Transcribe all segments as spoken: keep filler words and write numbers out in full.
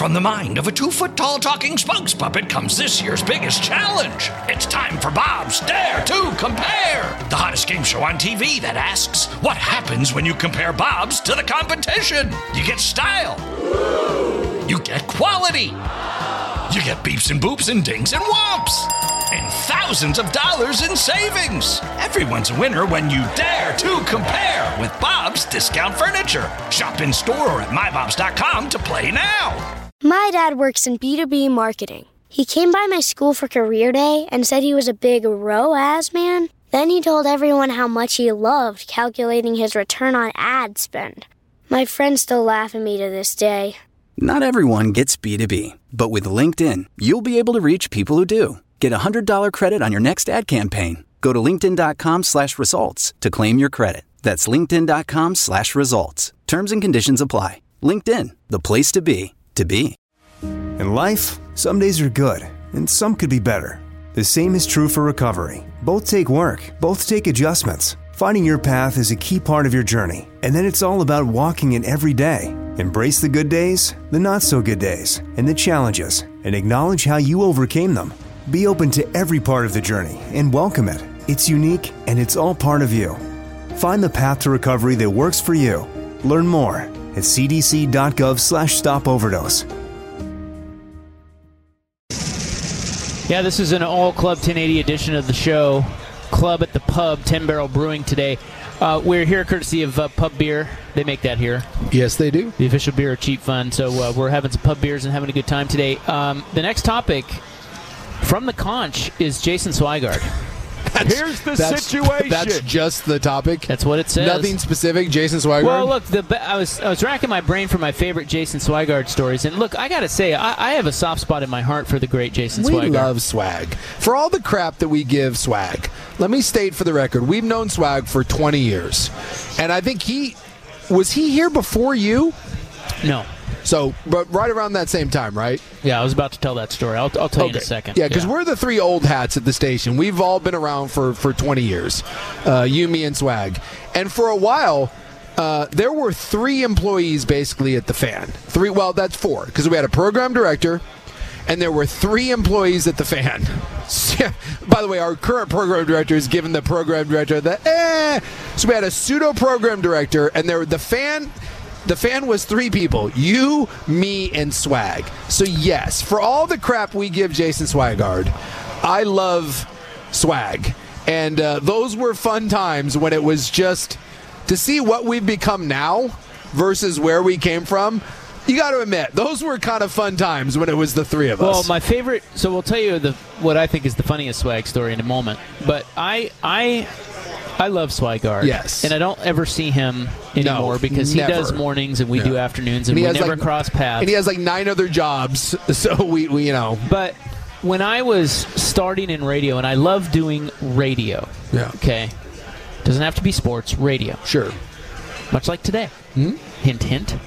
from the mind of a two-foot-tall talking spokes puppet comes this year's biggest challenge. It's time for Bob's Dare to Compare, the hottest game show on T V that asks, what happens when you compare Bobs to the competition? You get style. You get quality. You get beeps and boops and dings and whomps. And thousands of dollars in savings. Everyone's a winner when you dare to compare with Bob's Discount Furniture. Shop in store or at my bobs dot com to play now. My dad works in B two B marketing. He came by my school for career day and said he was a big R O A S man. Then he told everyone how much he loved calculating his return on ad spend. My friends still laugh at me to this day. Not everyone gets B two B, but with LinkedIn, you'll be able to reach people who do. Get a one hundred dollars credit on your next ad campaign. Go to linkedin.com slash results to claim your credit. That's linkedin.com slash results. Terms and conditions apply. LinkedIn, the place to be, to be. In life, some days are good, and some could be better. The same is true for recovery. Both take work, both take adjustments. Finding your path is a key part of your journey, and then it's all about walking it every day. Embrace the good days, the not-so-good days, and the challenges, and acknowledge how you overcame them. Be open to every part of the journey and welcome it. It's unique and it's all part of you. Find the path to recovery that works for you. Learn more at cdc.gov slash stop overdose. Yeah, this is an all Club ten eighty edition of the show. Club at the Pub, ten Barrel Brewing today. Uh, we're here courtesy of uh, Pub Beer. They make that here. Yes, they do. The official beer of Cheap Fun. So uh, we're having some pub beers and having a good time today. Um, the next topic from the conch is Jason Swigard. That's, Here's the that's, situation. That's just the topic. That's what it says. Nothing specific. Jason Swigard. Well, look, the, I was I was racking my brain for my favorite Jason Swigard stories, and look, I got to say, I, I have a soft spot in my heart for the great Jason we Swigard. We love Swag. For all the crap that we give Swag, let me state for the record, we've known Swag for twenty years, and I think he was he here before you. No. So, but right around that same time, right? Yeah, I was about to tell that story. I'll, I'll tell okay. you in a second. Yeah, because yeah. we're the three old hats at the station. We've all been around for, for twenty years, uh, you, me, and Swag. And for a while, uh, there were three employees basically at the Fan. Three. Well, that's four, because we had a program director, and there were three employees at the Fan. By the way, our current program director is given the program director the eh. So we had a pseudo program director, and there were the Fan. The Fan was three people, you, me, and Swag. So, yes, for all the crap we give Jason Swigard, I love Swag. And uh, those were fun times when it was just to see what we've become now versus where we came from. You got to admit, those were kind of fun times when it was the three of us. Well, my favorite, so we'll tell you the what I think is the funniest Swag story in a moment. But I... I I love Swigard. Yes. And I don't ever see him anymore no, because he never. does mornings and we yeah. do afternoons and, and we never like, cross paths. And he has like nine other jobs, so we, we, you know. But when I was starting in radio, and I love doing radio, yeah. okay? Doesn't have to be sports, radio. Sure. Much like today. Mm-hmm. Hint, hint.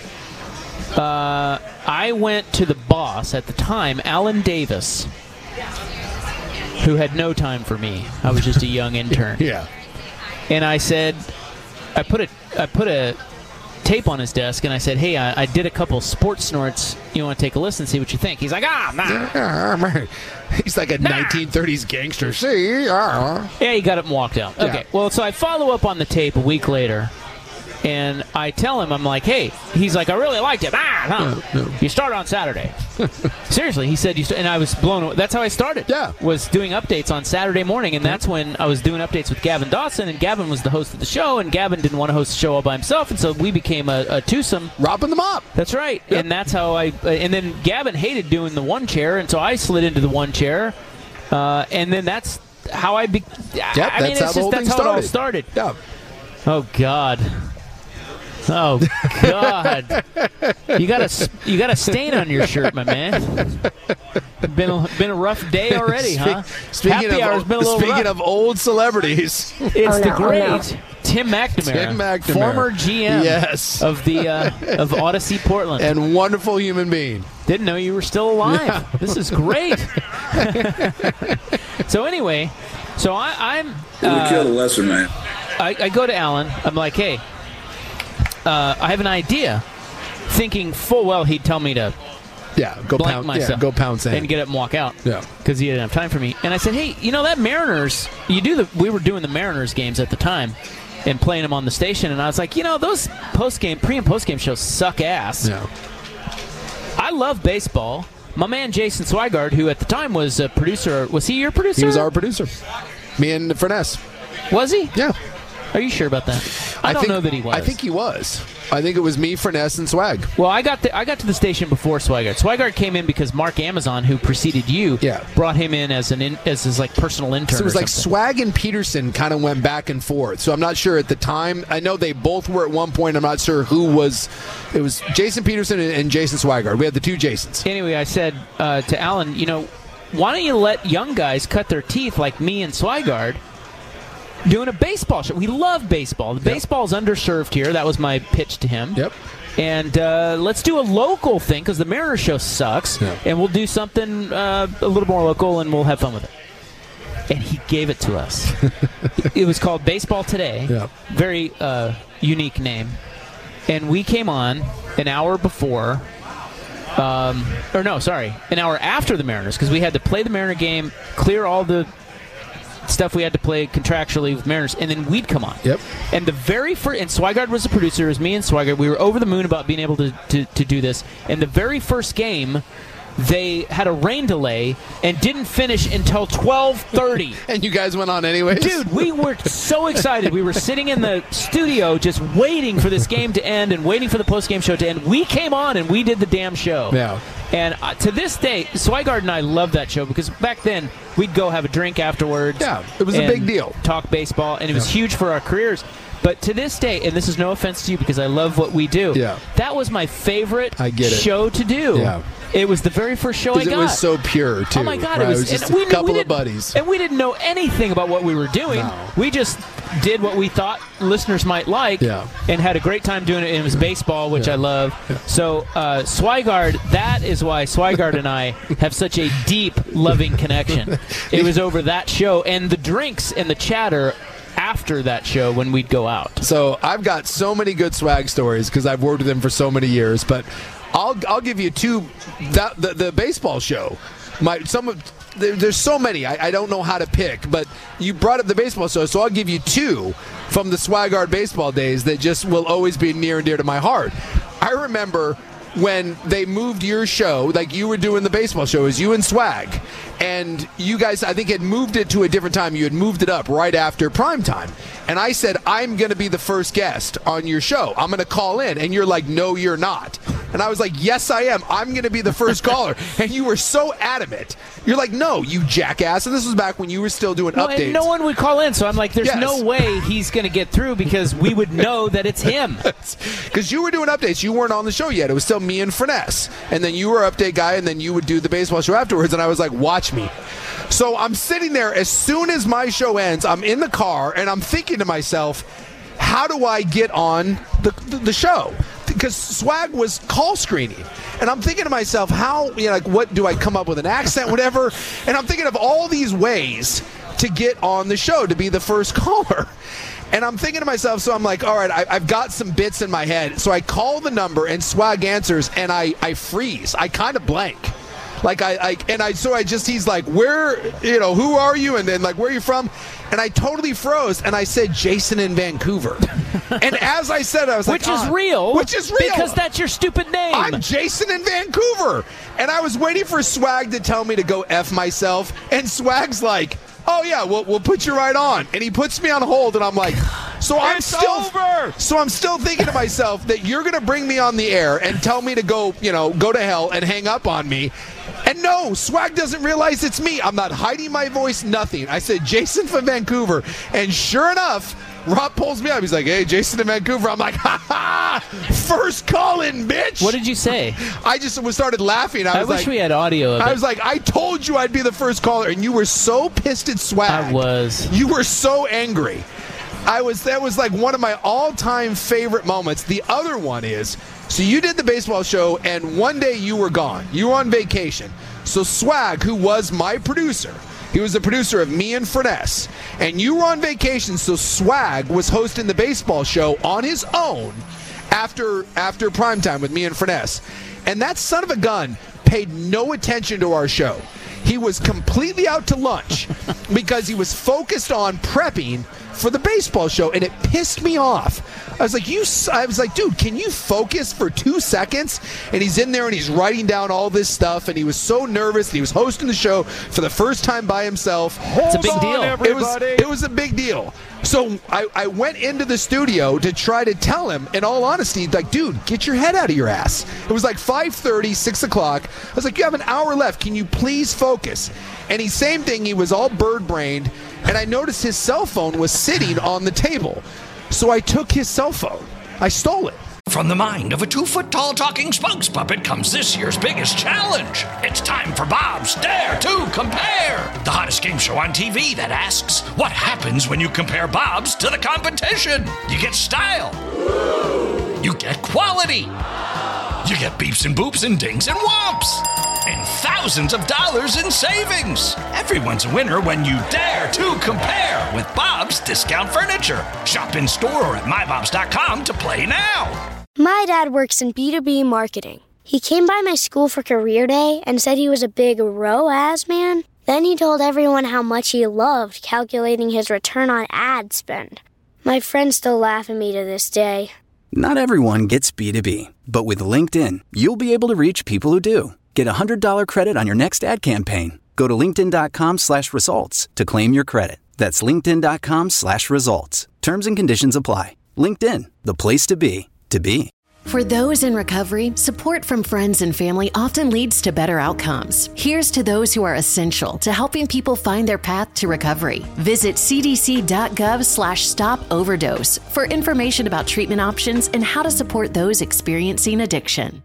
Uh, I went to the boss at the time, Alan Davis, who had no time for me. I was just a young intern. yeah. And I said, I put a, I put a tape on his desk, and I said, hey, I, I did a couple sports snorts. You want to take a listen, see what you think? He's like, ah, nah. He's like a nah. nineteen thirties gangster. See? Uh. Yeah, he got up and walked out. Okay, yeah. Well, so I follow up on the tape a week later, and I tell him, I'm like, hey, he's like, I really liked it. Ah, huh. no, no. You start on Saturday. Seriously, he said, you st-, and I was blown away. That's how I started. Yeah. Was doing updates on Saturday morning, and that's when I was doing updates with Gavin Dawson, and Gavin was the host of the show, and Gavin didn't want to host the show all by himself, and so we became a, a twosome. Ropping them up. That's right. Yep. And that's how I, uh, and then Gavin hated doing the one chair, and so I slid into the one chair, uh, and then that's how I, be- yep, I mean, that's how, it's just, that's how it all started. Yeah. Oh, God. Oh God! You got a you got a stain on your shirt, my man. Been a, been a rough day already, huh? Speaking Happy of hour's been a little speaking rough. of old celebrities, it's oh, the no, great oh, no. Tim McNamara, Tim McNamara, former G M yes. of the uh, of Odyssey Portland, and wonderful human being. Didn't know you were still alive. Yeah. This is great. So anyway, so I, I'm. Uh, we killed a lesser man. I, I go to Alan. I'm like, hey. Uh, I have an idea, thinking full well he'd tell me to Yeah, go blank pound. myself. Yeah, go pound sand. And get up and walk out. Yeah. Because he didn't have time for me. And I said, hey, you know, that Mariners, you do the, we were doing the Mariners games at the time and playing them on the station. And I was like, you know, those post-game, pre- and post-game shows suck ass. Yeah. I love baseball. My man Jason Swigard, who at the time was a producer, was he your producer? He was our producer. Me and Furness. Was he? Yeah. Are you sure about that? I, I don't think, know that he was. I think he was. I think it was me, Furness, and Swag. Well, I got the, I got to the station before Swigard. Swigard came in because Mark Amazon, who preceded you, yeah. brought him in as an in, as his like personal intern. So it was or like something. Swag and Peterson kind of went back and forth. So I'm not sure at the time. I know they both were at one point. I'm not sure who was. It was Jason Peterson and, and Jason Swigard. We had the two Jasons. Anyway, I said uh, to Alan, you know, why don't you let young guys cut their teeth like me and Swigard? Doing a baseball show. We love baseball. The yep. baseball's underserved here. That was my pitch to him. Yep. And uh, let's do a local thing because the Mariners show sucks. Yep. And we'll do something uh, a little more local and we'll have fun with it. And he gave it to us. It was called Baseball Today. Yep. Very uh, unique name. And we came on an hour before. Um, or no, sorry. An hour after the Mariners because we had to play the Mariner game, clear all the stuff we had to play contractually with Mariners, and then we'd come on. Yep. And the very first, and Swigard was the producer, it was me and Swigard. We were over the moon about being able to, to, to do this. And the very first game, they had a rain delay and didn't finish until twelve thirty. And you guys went on anyways? Dude, we were so excited. We were sitting in the studio just waiting for this game to end and waiting for the post-game show to end. We came on and we did the damn show. Yeah. And uh, to this day, Swigard and I love that show because back then we'd go have a drink afterwards. Yeah, it was a big deal. Talk baseball, and it was yeah. huge for our careers. But to this day, and this is no offense to you because I love what we do, yeah. that was my favorite I get it. show to do. Yeah. It was the very first show I got. It was so pure, too. Oh, my God. Right? It was, it was just and we a knew, couple we of buddies. And we didn't know anything about what we were doing. No. We just did what we thought listeners might like yeah. and had a great time doing it. It was baseball, which yeah. I love. Yeah. So uh, Swigard, that is why Swigard and I have such a deep, loving connection. It was over that show and the drinks and the chatter after that show when we'd go out. So I've got so many good Swag stories because I've worked with him for so many years, but I'll I'll give you two. That the, the baseball show, my some of there, there's so many I, I don't know how to pick, but you brought up the baseball show, so I'll give you two from the Swigard baseball days that just will always be near and dear to my heart. I remember when they moved your show, like you were doing the baseball show, as you and Swag, and you guys, I think, had moved it to a different time. You had moved it up right after prime time. And I said, I'm going to be the first guest on your show. I'm going to call in. And you're like, no, you're not. And I was like, yes, I am. I'm going to be the first caller. And you were so adamant. You're like, no, you jackass. And this was back when you were still doing well, updates. And no one would call in. So I'm like, there's yes. no way he's going to get through because we would know that it's him. Because you were doing updates. You weren't on the show yet. It was still me and Furness. And then you were update guy, and then you would do the baseball show afterwards. And I was like, watch me. So I'm sitting there. As soon as my show ends, I'm in the car, and I'm thinking to myself, how do I get on the, the, the show? Because Swag was call screening. And I'm thinking to myself, how, you know, like, what, do I come up with an accent, whatever? And I'm thinking of all these ways to get on the show, to be the first caller. And I'm thinking to myself, so I'm like, all right, I, I've got some bits in my head. So I call the number, and Swag answers, and I, I freeze. I kind of blank. Like, I, I, and I, so I just, he's like, where, you know, who are you? And then, like, where are you from? And I totally froze, and I said, Jason in Vancouver. And as I said, I was which like, Which is ah, real. Which is real. Because that's your stupid name. I'm Jason in Vancouver. And I was waiting for Swag to tell me to go F myself. And Swag's like, oh, yeah, we'll, we'll put you right on. And he puts me on hold, and I'm like, so I'm it's still over. So I'm still thinking to myself that you're going to bring me on the air and tell me to go, you know, go to hell and hang up on me. And no, Swag doesn't realize it's me. I'm not hiding my voice, nothing. I said, Jason from Vancouver. And sure enough, Rob pulls me up. He's like, hey, Jason in Vancouver. I'm like, ha ha, first call in, bitch. What did you say? I just started laughing. I, I was wish like, we had audio of I it. was like, I told you I'd be the first caller, and you were so pissed at Swag. I was. You were so angry. I was. That was like one of my all-time favorite moments. The other one is, so you did the baseball show, and one day you were gone. You were on vacation. So Swag, who was my producer, he was the producer of me and Furness, and you were on vacation, so Swag was hosting the baseball show on his own after after primetime with me and Furness. And that son of a gun paid no attention to our show. He was completely out to lunch because he was focused on prepping for the baseball show, and it pissed me off. I was like, "You!" I was like, "Dude, can you focus for two seconds?" And he's in there and he's writing down all this stuff, and he was so nervous. And he was hosting the show for the first time by himself. It's a big deal. It was, it was a big deal. So I, I went into the studio to try to tell him, in all honesty, like, dude, get your head out of your ass. It was like five thirty, six o'clock. I was like, you have an hour left. Can you please focus? And he, same thing, he was all bird-brained, and I noticed his cell phone was sitting on the table. So I took his cell phone. I stole it. From the mind of a two-foot-tall talking spokes puppet comes this year's biggest challenge. It's time for Bob's Dare to Compare, the hottest game show on T V that asks, what happens when you compare Bob's to the competition? You get style. You get quality. You get beeps and boops and dings and whomps. And thousands of dollars in savings. Everyone's a winner when you dare to compare with Bob's Discount Furniture. Shop in store or at my bobs dot com to play now. My dad works in B two B marketing. He came by my school for career day and said he was a big R O A S man. Then he told everyone how much he loved calculating his return on ad spend. My friends still laugh at me to this day. Not everyone gets B two B, but with LinkedIn, you'll be able to reach people who do. Get a one hundred dollars credit on your next ad campaign. Go to linkedin.com slash results to claim your credit. That's linkedin.com slash results. Terms and conditions apply. LinkedIn, the place to be, to be. For those in recovery, support from friends and family often leads to better outcomes. Here's to those who are essential to helping people find their path to recovery. Visit cdc.gov slash stop overdose for information about treatment options and how to support those experiencing addiction.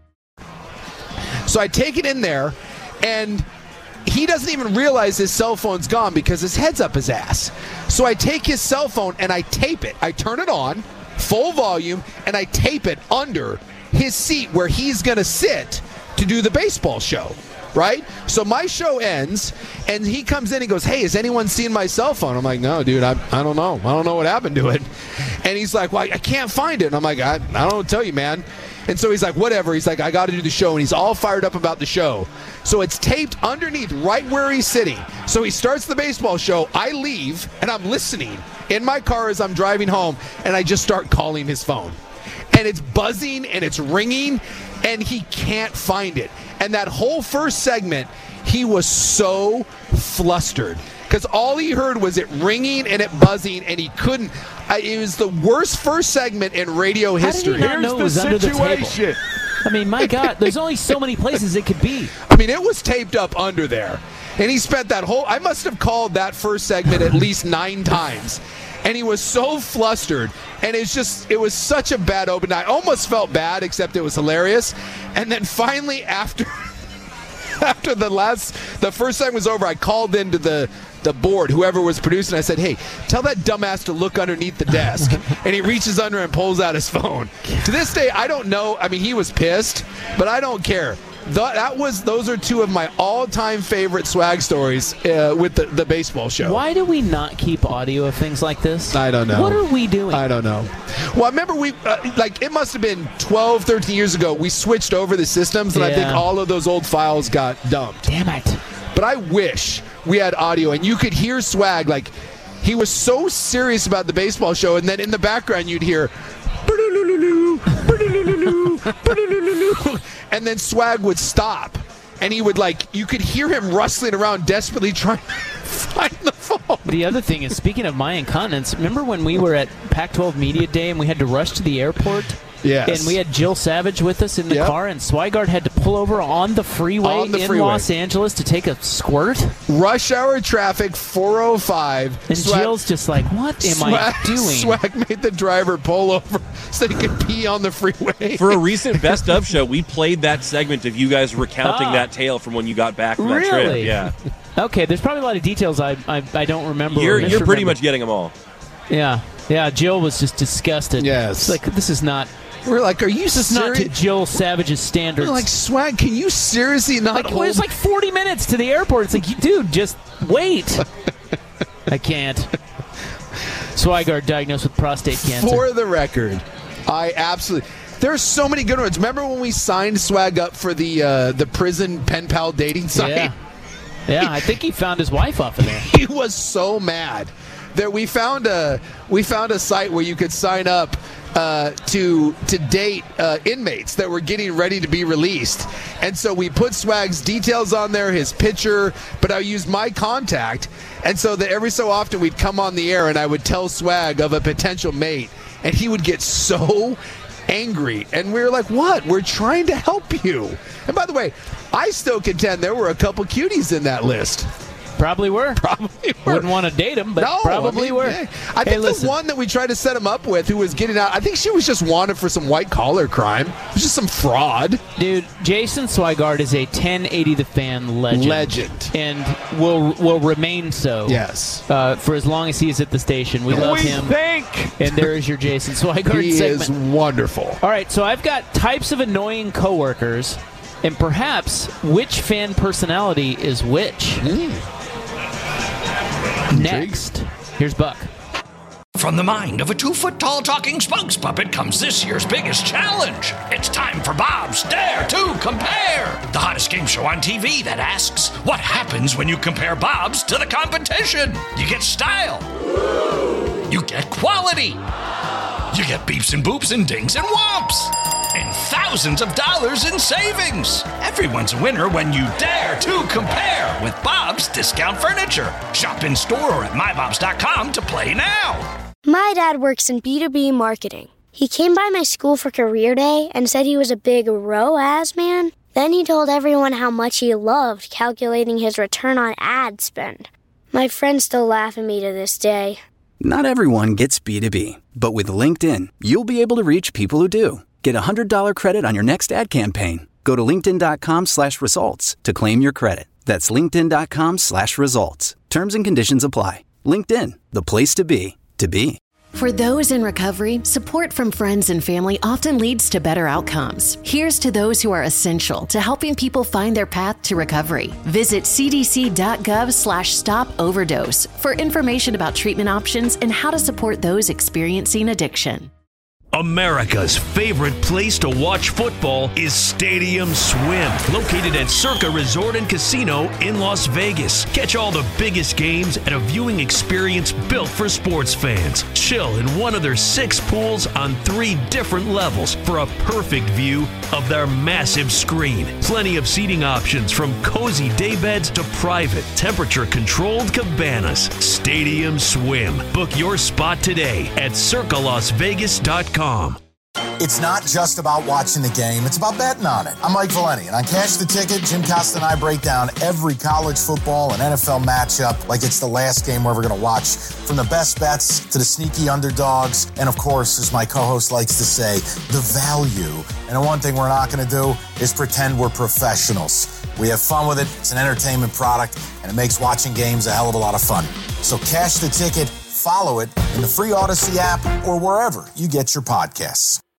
So I take it in there, and he doesn't even realize his cell phone's gone because his head's up his ass. So I take his cell phone and I tape it. I turn it on, full volume, and I tape it under his seat where he's going to sit to do the baseball show, right? So my show ends, and he comes in and goes, hey, has anyone seen my cell phone? I'm like, no, dude, I, I don't know. I don't know what happened to it. And he's like, well, I can't find it. And I'm like, I, I don't know what to tell you, man. And so he's like, whatever. He's like, I got to do the show. And he's all fired up about the show. So it's taped underneath right where he's sitting. So he starts the baseball show. I leave, and I'm listening in my car as I'm driving home, and I just start calling his phone. And it's buzzing, and it's ringing, and he can't find it. And that whole first segment, he was so flustered because all he heard was it ringing and it buzzing, and he couldn't. I, it was the worst first segment in radio history. How did he not know it was under the table? I mean, my God, there's only so many places it could be. I mean, it was taped up under there. And he spent that whole, I must have called that first segment at least nine times. And he was so flustered. And it's just, it was such a bad open. I almost felt bad, except it was hilarious. And then finally, after after the last, the first segment was over, I called into the, the board, whoever was producing. I said, hey, tell that dumbass to look underneath the desk. And he reaches under and pulls out his phone. To this day, I don't know. I mean, he was pissed, but I don't care. The, that was those are two of my all-time favorite swag stories uh, with the, the baseball show. Why do we not keep audio of things like this? I don't know. What are we doing? I don't know. Well, I remember we, uh, like, it must have been twelve, thirteen years ago, we switched over the systems, and yeah. I think all of those old files got dumped. Damn it. But I wish we had audio, and you could hear Swag, like, he was so serious about the baseball show, and then in the background you'd hear, and then Swag would stop, and he would, like, you could hear him rustling around desperately trying to find the phone. The other thing is, speaking of my incontinence, remember when we were at Pac twelve Media Day and we had to rush to the airport? Yes. And we had Jill Savage with us in the yep. car, and Swigard had to pull over on the freeway on the in freeway. Los Angeles to take a squirt. Rush hour traffic, four oh five. And Swag, Jill's just like, what am Swag, I doing? Swag made the driver pull over so he could pee on the freeway. For a recent Best of show, we played that segment of you guys recounting oh. that tale from when you got back from that really? trip. Yeah. Okay, there's probably a lot of details I I, I don't remember. You're, you're pretty much getting them all. Yeah. Yeah, Jill was just disgusted. Yes. It's like, this is not... We're like, are you this is not to Jill Savage's standards. We're like, Swag, can you seriously not like, hold... It was like forty minutes to the airport. It's like, dude, just wait. I can't. Swigard diagnosed with prostate cancer. For the record, I absolutely... There's so many good ones. Remember when we signed Swag up for the uh, the prison pen pal dating site? Yeah. Yeah, I think he found his wife off of there. He was so mad that we found a we found a site where you could sign up uh, to to date uh, inmates that were getting ready to be released, and so we put Swag's details on there, his picture, but I used my contact, and so that every so often we'd come on the air and I would tell Swag of a potential mate, and he would get so angry, and we were like, what? We're trying to help you. And by the way, I still contend there were a couple cuties in that list. Probably were. Probably were. Wouldn't want to date him, but no, probably I mean, were. Yeah. I hey, think listen. the one that we tried to set him up with who was getting out, I think she was just wanted for some white-collar crime. It was just some fraud. Dude, Jason Swigart is a ten eighty The Fan legend. Legend. And will will remain so. Yes. Uh, for as long as he is at the station. We love we him. Think. And there is your Jason Swigart he segment. He is wonderful. All right, so I've got types of annoying coworkers, and perhaps which fan personality is which. Mm. Next, here's Buck. From the mind of a two-foot-tall talking spokes puppet comes this year's biggest challenge. It's time for Bob's Dare to Compare, the hottest game show on T V that asks, what happens when you compare Bob's to the competition? You get style. You get quality. You get beeps and boops and dings and whomps. And thousands of dollars in savings. Everyone's a winner when you dare to compare with Bob's Discount Furniture. Shop in store or at my bobs dot com to play now. My dad works in B two B marketing. He came by my school for career day and said he was a big R O A S man. Then he told everyone how much he loved calculating his return on ad spend. My friends still laugh at me to this day. Not everyone gets B two B, but with LinkedIn, you'll be able to reach people who do. Get a one hundred dollars credit on your next ad campaign. Go to linkedin.com slash results to claim your credit. That's linkedin.com slash results. Terms and conditions apply. LinkedIn, the place to be, to be. For those in recovery, support from friends and family often leads to better outcomes. Here's to those who are essential to helping people find their path to recovery. Visit cdc.gov slash stop overdose for information about treatment options and how to support those experiencing addiction. America's favorite place to watch football is Stadium Swim, located at Circa Resort and Casino in Las Vegas. Catch all the biggest games at a viewing experience built for sports fans. Chill in one of their six pools on three different levels for a perfect view of their massive screen. Plenty of seating options from cozy daybeds to private, temperature-controlled cabanas. Stadium Swim. Book your spot today at circa las vegas dot com. It's not just about watching the game, it's about betting on it. I'm Mike Valeni, and on Cash the Ticket, Jim Costa and I break down every college football and N F L matchup like it's the last game we're ever going to watch, from the best bets to the sneaky underdogs, and of course, as my co-host likes to say, the value. And the one thing we're not going to do is pretend we're professionals. We have fun with it, it's an entertainment product, and it makes watching games a hell of a lot of fun. So Cash the Ticket, follow it in the free Odyssey app or wherever you get your podcasts.